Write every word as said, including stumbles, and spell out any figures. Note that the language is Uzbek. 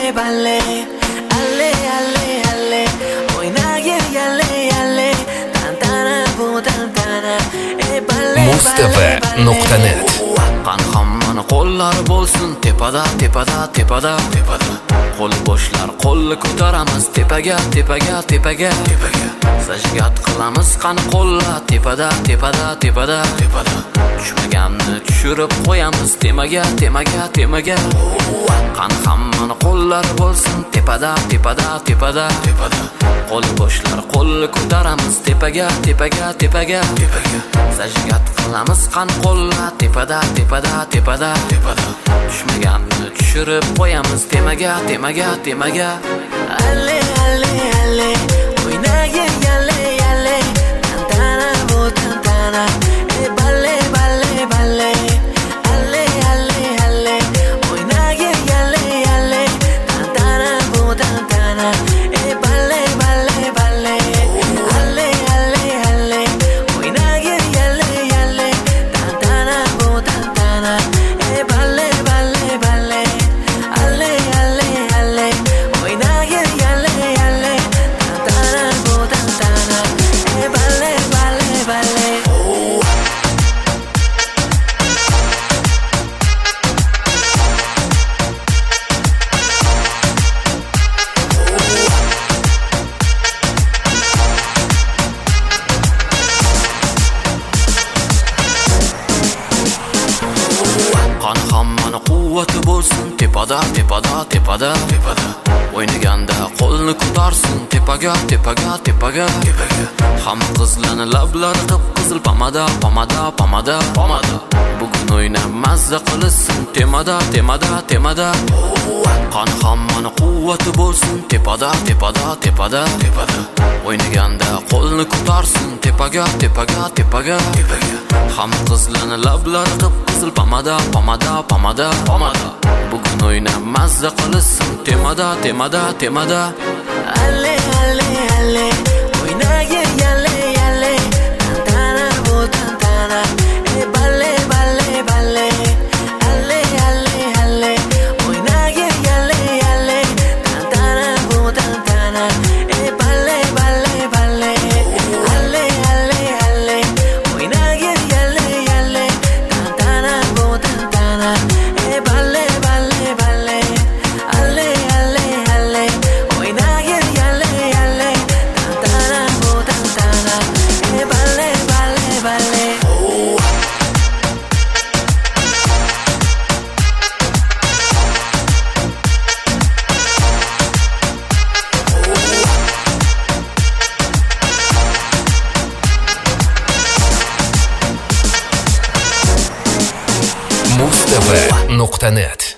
balle alle alle alle o'ynagir yalle yalle tantana bu tantana e balle Mustafa nuqta net. Qan hammani qo'llari bo'lsin tepada tepada tepada tepada qo'l boshlar qo'lni ko'taramiz tepaga tepaga tepaga tepaga sajgat qilamiz qani qo'llar tepada tepada tepada tepada tushmaganni tushirib qo'yamiz temaga temaga temaga qani hammani qo'llari bo'lsin tepada tepada tepada tepada qo'l boshlar qo'lni ko'taramiz tepaga tepaga tepaga tepaga sajgat qilamiz qani qo'llar tepada tepada tepada tepada tushmaganni tushirib qo'yamiz temaga temaga temaga alle alle alle o'ynagir yalle yalle tantana bu tantana e balle balle balle alle alle alle o'ynagir yalle yalle tantana bu tantana e balle balle balle alle alle alle o'ynagir yalle yalle tantana bu tantana e balle balle balle alle alle alle o'ynagir yalle yalle tantana bu tantana e balle balle balle qani hammani quvvati bo'lsin tepada tepada tepada tepada o'ynaganda qo'lni ko'tarsin tepaga tepaga tepaga tepaga hamma qizlarni lablari qip-qizil pomada pomada pomada pomada bugun o'ynab mazza qilsin temada temada temada qani hammani quvvati bo'lsin tepada tepada tepada tepada o'ynaganda qo'lni ko'tarsin tepaga tepaga tepaga tepaga hamma qizlarni lablari qip-qizil pomada pomada pomada pomada bugun o'ynab mazza qilsin temada temada temada alle alle alle o'ynagir yalle yalle tantana bu tantana e balle balle balle alle alle alle o'ynagir yalle yalle tantana bu tantana e balle balle balle alle alle alle o'ynagir yalle yalle tantana bu tantana e balle balle balle alle alle alle o'ynagir yalle yalle tantana bu tantana e balle balle balle Mustafa nuqta net.